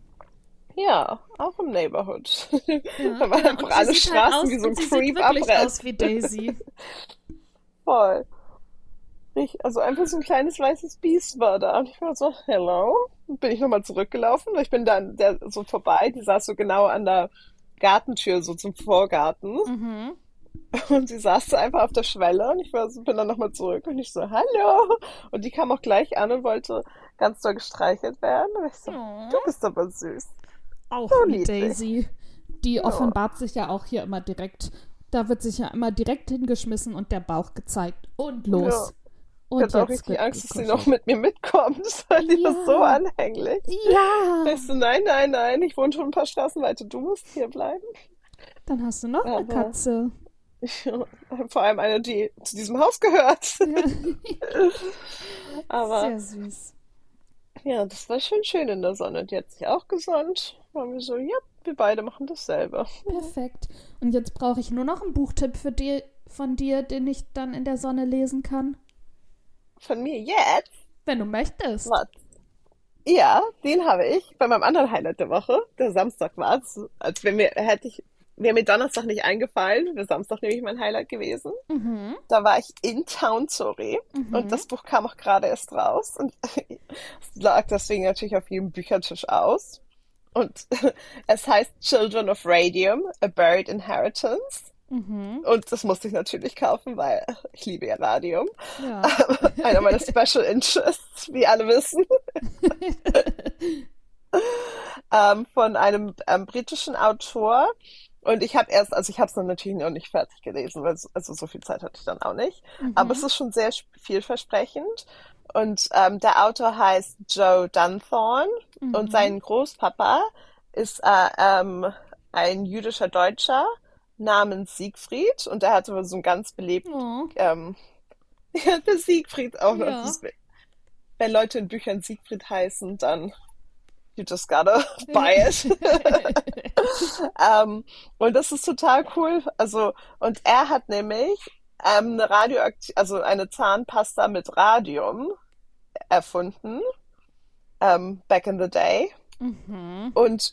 Ja, auch im Neighborhood. Ja, Wenn man ja, einfach und sie alle sieht halt Straßen aus, wie so und ein sie sieht Creep wirklich abrennt. aus wie Daisy. Voll. Also einfach so ein kleines weißes Biest war da. Und ich war so, hello. Und bin ich nochmal zurückgelaufen. Ich bin dann so vorbei. Die saß so genau an der Gartentür, so zum Vorgarten. Mhm. Und sie saß so einfach auf der Schwelle. Und ich bin dann nochmal zurück. Und ich so, hallo. Und die kam auch gleich an und wollte ganz doll gestreichelt werden. Und ich so, du Oh, bist aber süß. auch So wie niedlich. Daisy. Die Ja, offenbart sich ja auch hier immer direkt. Da wird sich ja immer direkt hingeschmissen und der Bauch gezeigt. Und ja. los. Ich Und hatte auch jetzt richtig wird Angst, dass sie noch gekuschelt. mit mir mitkommt, weil die war so Ja, anhänglich. ja. Ich so, nein, nein, nein, ich wohne schon ein paar Straßen weiter, du musst hier bleiben. Dann hast du noch eine Aber Katze. vor allem eine, die zu diesem Haus gehört. Ja. Aber Sehr süß. ja, das war schon schön in der Sonne. Die hat sich auch gesonnt. Waren wir so, ja, wir beide machen dasselbe. Perfekt. Und jetzt brauche ich nur noch einen Buchtipp von dir, den ich dann in der Sonne lesen kann. Von mir jetzt? Wenn du möchtest. Was? Ja, den habe ich bei meinem anderen Highlight der Woche, der Samstag war. Als wäre mir Donnerstag nicht eingefallen, wäre Samstag nämlich mein Highlight gewesen. Mhm. Da war ich in Town Story und Mhm. das Buch kam auch gerade erst raus und es lag deswegen natürlich auf jedem Büchertisch aus. Und es heißt Children of Radium, A Buried Inheritance. Mhm. Und das musste ich natürlich kaufen, weil ich liebe ja Radium. Ja. Einer meiner Special Interests, wie alle wissen, von einem britischen Autor. Und also ich habe es dann natürlich noch nicht fertig gelesen, weil also so viel Zeit hatte ich dann auch nicht. Aber es Mhm. ist schon sehr vielversprechend. Und der Autor heißt Joe Dunthorne und Mhm. sein Großpapa ist ein jüdischer Deutscher namens Siegfried und der hatte so ein ganz belebt, Oh. ja, der Siegfried auch noch. Ja. Wenn Leute in Büchern Siegfried heißen, dann you just gotta buy it. Und das ist total cool. Also, und er hat nämlich also eine Zahnpasta mit Radium erfunden, back in the day. Mhm. Und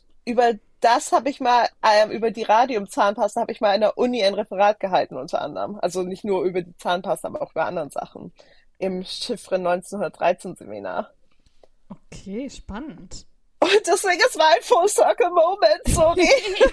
über die Radium-Zahnpasta habe ich mal in der Uni ein Referat gehalten, unter anderem. Also nicht nur über die Zahnpasta, aber auch über andere Sachen. Im Chiffre 1913 Seminar. Okay, spannend. Und deswegen, es war ein Full Circle Moment, sorry.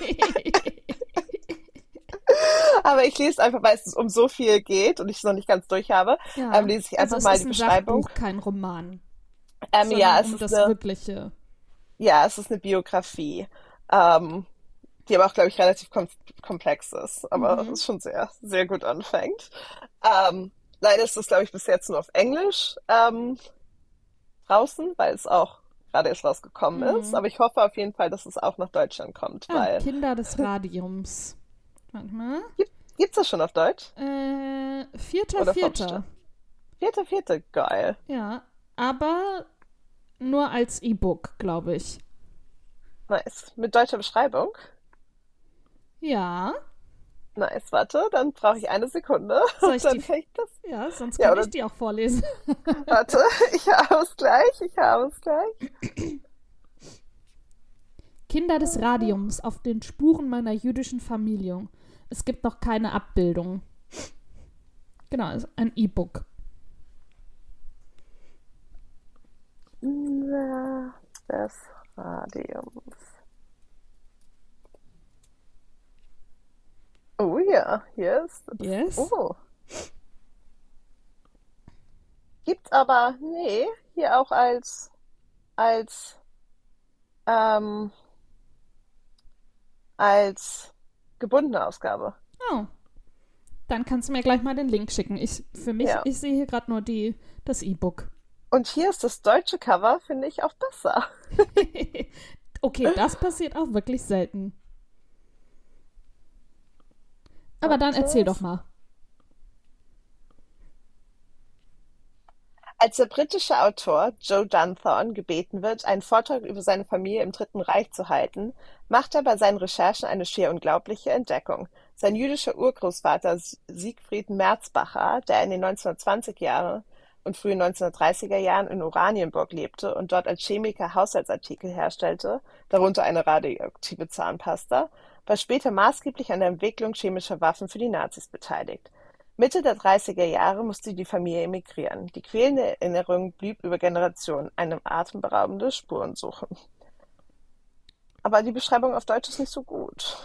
Aber ich lese einfach, weil es um so viel geht und ich es noch nicht ganz durch habe, Ja. lese ich Also einfach es mal ist die ein Beschreibung. Sachbuch, kein Roman, Ja, sondern um das Wirkliche. es ist eine Biografie, die aber auch, glaube ich, relativ komplex ist, aber es Mhm. ist schon sehr, sehr gut anfängt. Leider ist es, glaube ich, bis jetzt nur auf Englisch draußen, weil es auch gerade erst rausgekommen ist. Mhm. Aber ich hoffe auf jeden Fall, dass es auch nach Deutschland kommt, Ah, weil Kinder des Radiums. Warte mal. gibt's das schon auf Deutsch? Vierter, Oder vom Start? vierter. Vierte, geil. Ja, aber nur als E-Book, glaube ich. Nice. Mit deutscher Beschreibung? Ja. Nice, warte, dann brauche ich eine Sekunde Soll und ich die? dann kann ich das. Ja, sonst Ja, kann oder ich die auch vorlesen. warte, ich habe es gleich, ich habe es gleich. Kinder des Radiums auf den Spuren meiner jüdischen Familie. Es gibt noch keine Abbildung. Genau, ist ein E-Book. Kinder des Radiums. Oh ja, hier ist es. Yes. Oh. Gibt's aber, nee, hier auch als, ähm, als gebundene Ausgabe. Oh, dann kannst du mir gleich mal den Link schicken. Ja. Ich sehe hier gerade nur das E-Book. Und hier ist das deutsche Cover, finde ich auch besser. Okay, das passiert auch wirklich selten. Aber dann Warte. erzähl doch mal. Als der britische Autor Joe Dunthorne gebeten wird, einen Vortrag über seine Familie im Dritten Reich zu halten, macht er bei seinen Recherchen eine schier unglaubliche Entdeckung. Sein jüdischer Urgroßvater Siegfried Merzbacher, der in den 1920er Jahren und frühen 1930er Jahren in Oranienburg lebte und dort als Chemiker Haushaltsartikel herstellte, darunter eine radioaktive Zahnpasta, war später maßgeblich an der Entwicklung chemischer Waffen für die Nazis beteiligt. Mitte der 30er Jahre musste die Familie emigrieren. Die quälende Erinnerung blieb über Generationen, eine atemberaubende Spurensuche. Aber die Beschreibung auf Deutsch ist nicht so gut.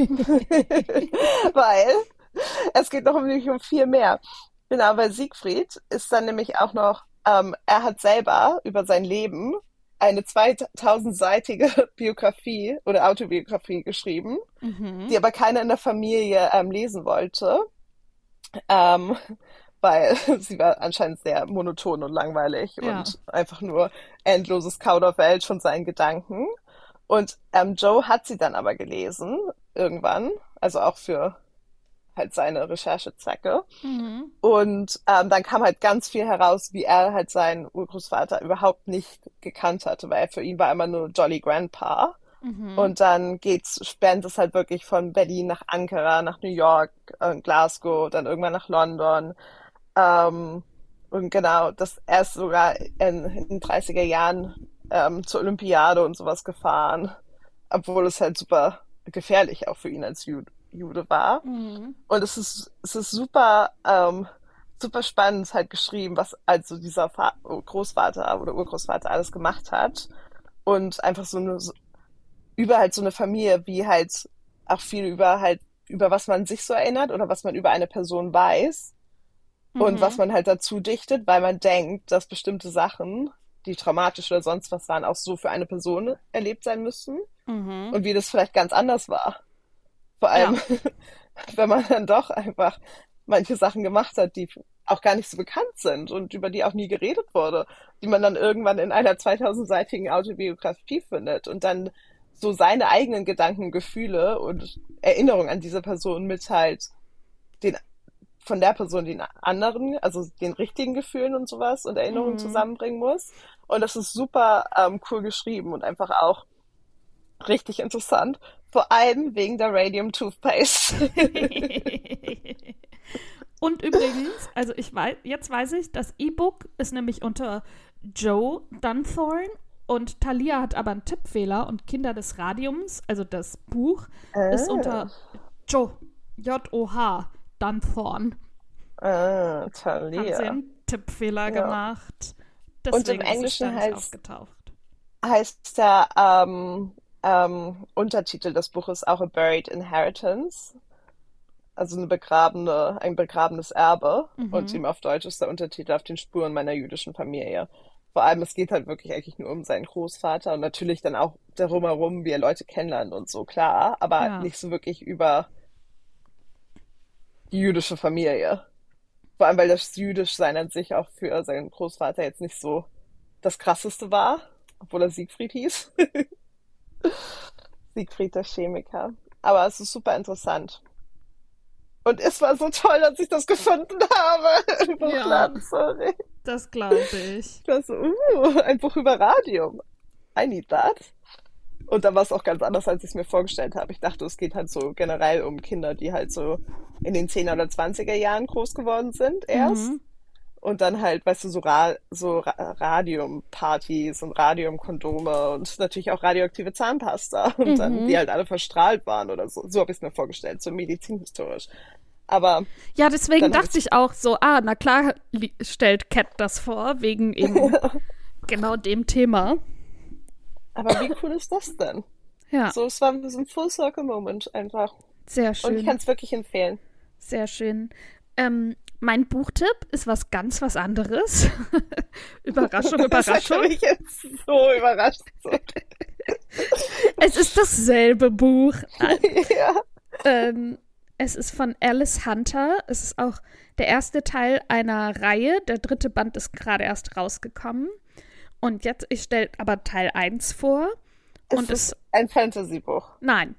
Weil es geht noch nämlich um viel mehr. Genau, bei Siegfried ist dann nämlich auch noch, er hat selber über sein Leben eine 2000-seitige Biografie oder Autobiografie geschrieben, die Mhm. aber keiner in der Familie lesen wollte. Ähm, weil sie war anscheinend sehr monoton und langweilig Ja. und einfach nur endloses Kauderwelsch von seinen Gedanken. Und Joe hat sie dann aber gelesen, irgendwann, also auch für halt seine Recherchezwecke. Mhm. Und dann kam halt ganz viel heraus, wie er halt seinen Urgroßvater überhaupt nicht gekannt hatte, weil für ihn war immer nur Jolly Grandpa. Mhm. Und dann spannt es halt wirklich von Berlin nach Ankara, nach New York, Glasgow, dann irgendwann nach London. Ähm, und genau, er ist sogar in den 30er Jahren zur Olympiade und sowas gefahren, obwohl es halt super gefährlich auch für ihn als Jude war. Mhm. Und es ist super, super spannend halt geschrieben, was also dieser Großvater oder Urgroßvater alles gemacht hat. Und einfach über halt so eine Familie, wie halt auch viel über halt, über was man sich so erinnert oder was man über eine Person weiß und was Mhm. man halt dazu dichtet, weil man denkt, dass bestimmte Sachen, die traumatisch oder sonst was waren, auch so für eine Person erlebt sein müssen Mhm. und wie das vielleicht ganz anders war. Vor Ja. allem, wenn man dann doch einfach manche Sachen gemacht hat, die auch gar nicht so bekannt sind und über die auch nie geredet wurde, die man dann irgendwann in einer 2000-seitigen Autobiografie findet und dann so seine eigenen Gedanken, Gefühle und Erinnerungen an diese Person mit halt den von der Person den anderen, also den richtigen Gefühlen und sowas und Erinnerungen Mhm. zusammenbringen muss. Und das ist super cool geschrieben und einfach auch richtig interessant. Vor allem wegen der Radium Toothpaste. Und übrigens, also jetzt weiß ich, das E-Book ist nämlich unter Joe Dunthorne und Thalia hat aber einen Tippfehler und Kinder des Radiums, also das Buch, ist unter Joe, J-O-H, Dunthorne. Haben sie Thalia. einen Tippfehler Ja. gemacht. Und im Deswegen ist es da Englischen nicht aufgetaucht. heißt der Untertitel des Buches auch A Buried Inheritance, also ein begrabenes Erbe. Und Mhm. ihm auf Deutsch ist der Untertitel Auf den Spuren meiner jüdischen Familie. Vor allem, es geht halt wirklich eigentlich nur um seinen Großvater und natürlich dann auch darum herum, wie er Leute kennenlernt und so, klar, aber Ja. nicht so wirklich über die jüdische Familie. Vor allem, weil das Jüdischsein an sich auch für seinen Großvater jetzt nicht so das Krasseste war, obwohl er Siegfried hieß. Siegfried der Chemiker. Aber es ist super interessant. Und es war so toll, dass ich das gefunden habe im Ja, Buchladen, sorry. das glaube ich. Das, ein Buch über Radium. I need that. Und da war es auch ganz anders, als ich es mir vorgestellt habe. Ich dachte, es geht halt so generell um Kinder, die halt so in den 10er oder 20er Jahren groß geworden sind erst. Mhm. Und dann halt, weißt du, Radiumpartys und Radiumkondome und natürlich auch radioaktive Zahnpasta und dann die Mhm. halt alle verstrahlt waren oder so. So habe ich es mir vorgestellt, so medizinhistorisch. Aber Ja, deswegen dann habe dachte ich, ich auch so, na klar stellt Cat das vor, wegen eben genau dem Thema. aber wie cool ist das denn? Ja, So, es war so ein Full Circle Moment einfach. sehr Und ich schön, kann es wirklich empfehlen. sehr schön. Mein Buchtipp ist was anderes. Überraschung, Das hat Überraschung. mich jetzt so überrascht. So. Es ist dasselbe Buch. Ja. Es ist von Alice Hunter. Es ist auch der erste Teil einer Reihe. Der dritte Band ist gerade erst rausgekommen. Und jetzt, ich stelle aber Teil 1 vor. Es Und ist ein Fantasy-Buch. nein.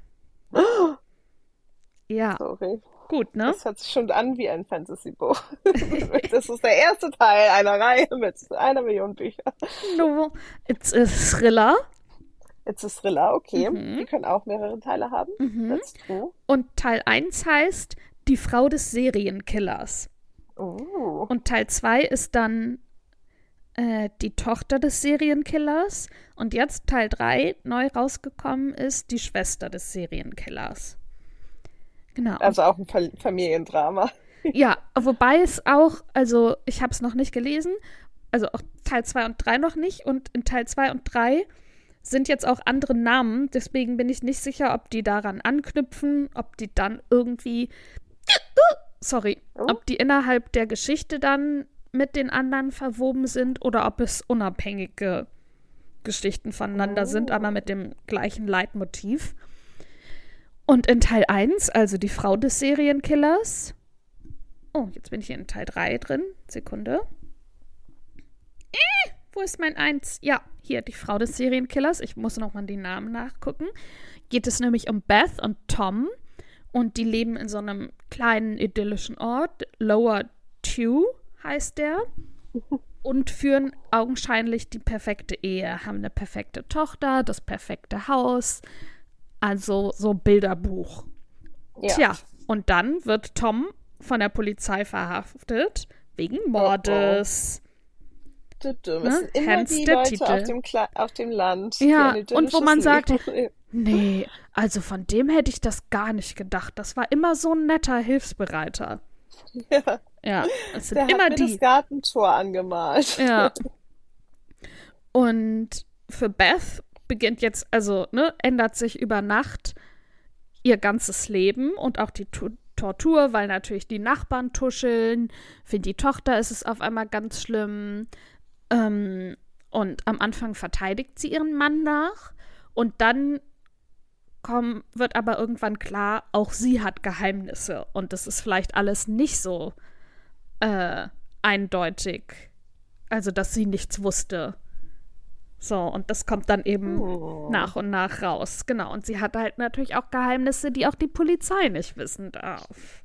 Ja, Sorry. gut, ne? Das hört sich schon an wie ein Fantasy-Buch. Das ist der erste Teil einer Reihe mit 1 Million Büchern. No, it's a Thriller. Jetzt ist Thriller, okay. Mhm. Die können auch mehrere Teile haben. Mhm. That's true. Und Teil 1 heißt Die Frau des Serienkillers. Oh. Und Teil 2 ist dann die Tochter des Serienkillers. Und jetzt Teil 3 neu rausgekommen ist die Schwester des Serienkillers. Genau. Also auch ein Familiendrama. Ja, wobei es auch, also ich habe es noch nicht gelesen, also auch Teil 2 und 3 noch nicht. Und in Teil 2 und 3 sind jetzt auch andere Namen. Deswegen bin ich nicht sicher, ob die daran anknüpfen, ob die dann irgendwie, Oh. ob die innerhalb der Geschichte dann mit den anderen verwoben sind oder ob es unabhängige Geschichten voneinander sind, aber mit dem gleichen Leitmotiv. Und in Teil 1, also die Frau des Serienkillers. Oh, jetzt bin ich in Teil 3 drin. Sekunde. Wo ist mein 1? Ja, hier, die Frau des Serienkillers. Ich muss nochmal die Namen nachgucken. Geht es nämlich um Beth und Tom. Und die leben in so einem kleinen idyllischen Ort. Lower Tew heißt der. Und führen augenscheinlich die perfekte Ehe. Haben eine perfekte Tochter, das perfekte Haus. Also so Bilderbuch. Ja. Tja, und dann wird Tom von der Polizei verhaftet wegen Mordes. Das Ne? sind immer Hence die der Leute Titel. auf dem Land, Ja, die ein und wo man sagt, idyllisches nee, also von dem hätte ich das gar nicht gedacht. Das war immer so ein netter Hilfsbereiter. Leben. Ja, Ja, es sind der hat immer mir das die. Gartentor angemalt. Ja. Und für Beth beginnt jetzt, also, ne, ändert sich über Nacht ihr ganzes Leben und auch die Tortur, weil natürlich die Nachbarn tuscheln. Für die Tochter ist es auf einmal ganz schlimm. Und am Anfang verteidigt sie ihren Mann nach. Und dann wird aber irgendwann klar, auch sie hat Geheimnisse. Und das ist vielleicht alles nicht so eindeutig. Also, dass sie nichts wusste. So, und das kommt dann eben nach und nach raus. Genau, und sie hat halt natürlich auch Geheimnisse, die auch die Polizei nicht wissen darf.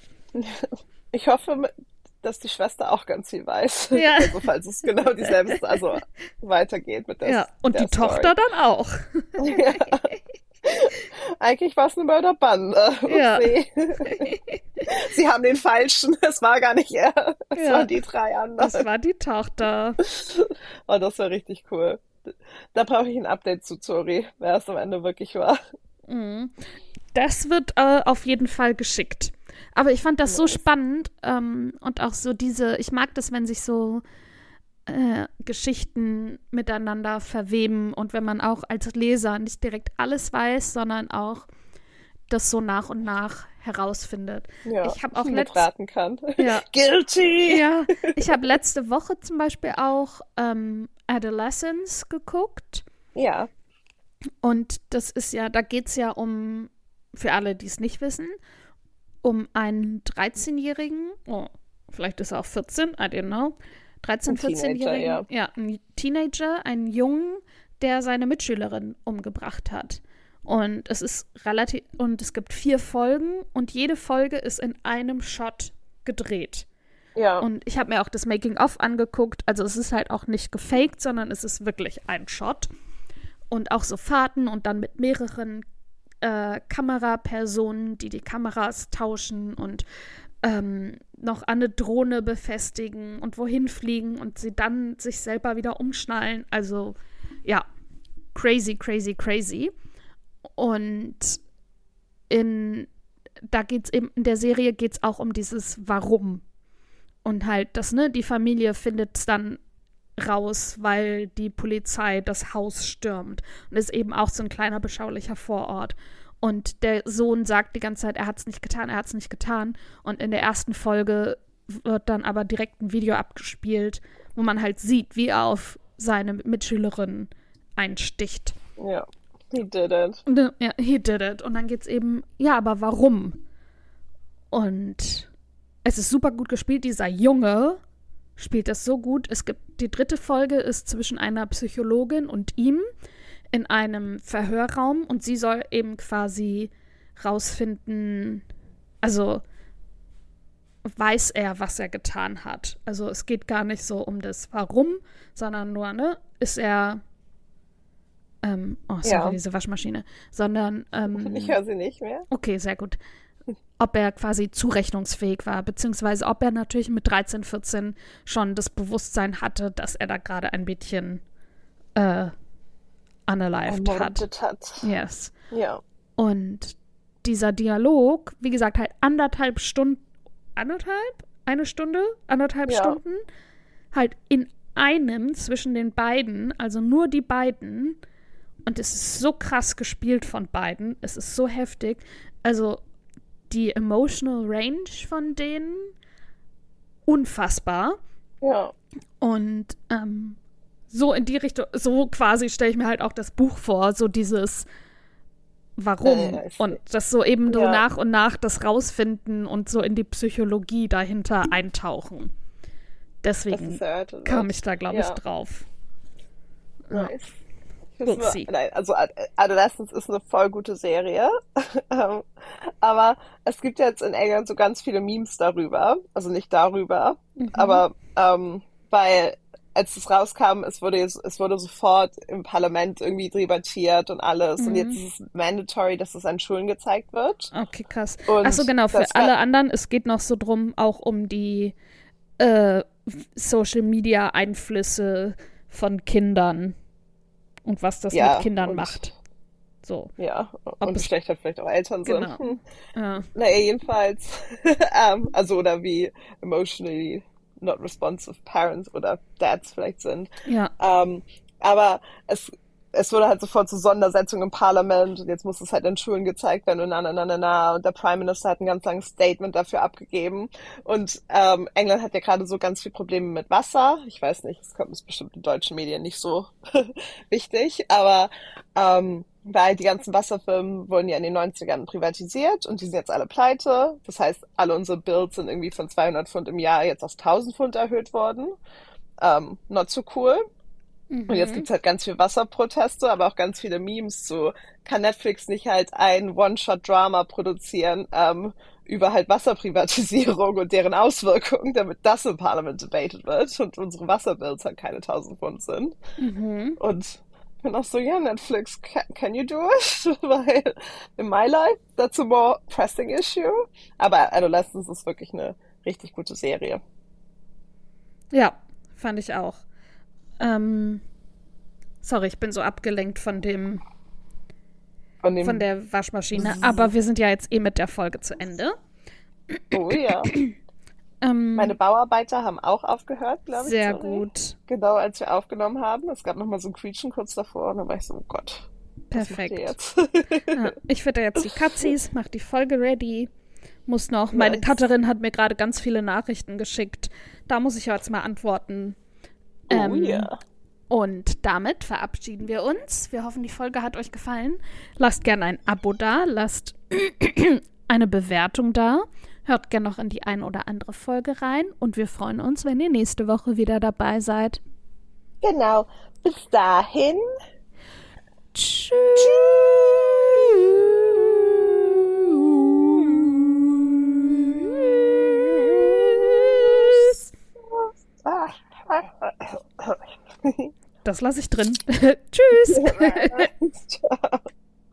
Ich hoffe, dass die Schwester auch ganz viel weiß. Ja. Also falls es genau dieselbe, also weitergeht mit Ja, und der die Tochter dann auch. Ja. Eigentlich war es eine Mörderbande. Ja. Upsi. Sie haben den Falschen. Es war gar nicht er. Es Ja. waren die 3 anderen. Das war die Tochter. Oh, das war richtig cool. Da brauche ich ein Update zu Zori, wer es am Ende wirklich war. Mhm. Das wird auf jeden Fall geschickt. Aber ich fand das so Nice. spannend und auch so ich mag das, wenn sich so Geschichten miteinander verweben und wenn man auch als Leser nicht direkt alles weiß, sondern auch das so nach und nach herausfindet. Ja, Ich habe auch mitraten kann. Ja. Guilty! Ja, ich habe letzte Woche zum Beispiel auch Adolescence geguckt. Ja, Und das ist ja, da geht es ja um, für alle, die es nicht wissen, um einen 13-Jährigen, oh, vielleicht ist er auch 14, I don't know, 13-, Ein Teenager, 14-Jährigen, ja, ein Teenager, einen Jungen, der seine Mitschülerin umgebracht hat. Und es ist und es gibt 4 Folgen und jede Folge ist in einem Shot gedreht. ja. Und ich habe mir auch das Making-of angeguckt, also es ist halt auch nicht gefaked, sondern es ist wirklich ein Shot. und auch so Fahrten und dann mit mehreren Kamerapersonen, die Kameras tauschen und noch an eine Drohne befestigen und wohin fliegen und sie dann sich selber wieder umschnallen. Also ja, crazy, crazy, crazy. Und in der Serie geht's auch um dieses Warum. Und halt, die Familie findet es dann raus, weil die Polizei das Haus stürmt. Und ist eben auch so ein kleiner, beschaulicher Vorort. Und der Sohn sagt die ganze Zeit, er hat es nicht getan, er hat es nicht getan. Und in der ersten Folge wird dann aber direkt ein Video abgespielt, wo man halt sieht, wie er auf seine Mitschülerin einsticht. Ja, he did it. Ja, he did it. Und dann geht's eben, ja, aber warum? Und es ist super gut gespielt. Dieser Junge spielt das so gut. Die 3. Folge ist zwischen einer Psychologin und ihm in einem Verhörraum und sie soll eben quasi rausfinden, also weiß er, was er getan hat. Also es geht gar nicht so um das Warum, sondern nur, ist er diese Waschmaschine, sondern ich höre sie nicht mehr. Okay, sehr gut. Ob er quasi zurechnungsfähig war, beziehungsweise ob er natürlich mit 13, 14 schon das Bewusstsein hatte, dass er da gerade ein Mädchen unalived hat. Yes. Ja. Und dieser Dialog, wie gesagt, halt anderthalb Stunden, halt in einem zwischen den beiden, also nur die beiden. Und es ist so krass gespielt von beiden. Es ist so heftig. Also die emotional range von denen, unfassbar. Ja. Und so in die Richtung, so quasi stelle ich mir halt auch das Buch vor, so dieses Warum und das so eben so nach und nach das rausfinden und so in die Psychologie dahinter eintauchen. Deswegen kam ich da, glaube ich, drauf. Nice. Also Adolescence ist eine voll gute Serie, aber es gibt jetzt in England so ganz viele Memes darüber, also nicht darüber, aber weil als es rauskam, es wurde sofort im Parlament irgendwie debattiert und alles. Und jetzt ist es mandatory, dass es an Schulen gezeigt wird. Okay, krass. Achso, genau, für alle anderen, es geht noch so drum, auch um die Social-Media-Einflüsse von Kindern und was das mit Kindern macht. So. Ja, und wie schlecht halt vielleicht auch Eltern sind. Genau. Ja. Naja, jedenfalls, also oder wie emotionally not responsive parents oder Dads vielleicht sind. Ja. Aber es wurde halt sofort zur Sondersetzung im Parlament und jetzt muss es halt in Schulen gezeigt werden und und der Prime Minister hat ein ganz langes Statement dafür abgegeben und England hat ja gerade so ganz viel Probleme mit Wasser. Ich weiß nicht, es ist bestimmt in deutschen Medien nicht so wichtig, aber weil die ganzen Wasserfirmen wurden ja in den 90ern privatisiert und die sind jetzt alle pleite. Das heißt, alle unsere Bills sind irgendwie von 200 Pfund im Jahr jetzt auf 1000 Pfund erhöht worden. Not so cool. Und jetzt gibt's halt ganz viel Wasserproteste, aber auch ganz viele Memes zu, kann Netflix nicht halt ein One-Shot-Drama produzieren über halt Wasserprivatisierung und deren Auswirkungen, damit das im Parlament debated wird und unsere Wasserbills halt keine 1000 Pfund sind. Und ich bin auch so, ja, Netflix, can you do it? Weil in my life, that's a more pressing issue. Aber Adolescence ist wirklich eine richtig gute Serie. Ja, fand ich auch. Sorry, ich bin so abgelenkt von der Waschmaschine. Aber wir sind ja jetzt mit der Folge zu Ende. Oh ja. Meine Bauarbeiter haben auch aufgehört, glaube ich. Sehr gut. Genau, als wir aufgenommen haben. Es gab nochmal so ein Quietschen kurz davor und dann war ich so, oh Gott. Perfekt. Jetzt? Ja, ich fütter jetzt die Katzis, mach die Folge ready. Muss noch. Nice. Meine Cutterin hat mir gerade ganz viele Nachrichten geschickt. Da muss ich jetzt mal antworten. Oh ja. Und damit verabschieden wir uns. Wir hoffen, die Folge hat euch gefallen. Lasst gerne ein Abo da, lasst eine Bewertung da. Hört gerne noch in die ein oder andere Folge rein. Und wir freuen uns, wenn ihr nächste Woche wieder dabei seid. Genau. Bis dahin. Tschüss. Tschüss. das lasse ich drin. Tschüss. Ciao.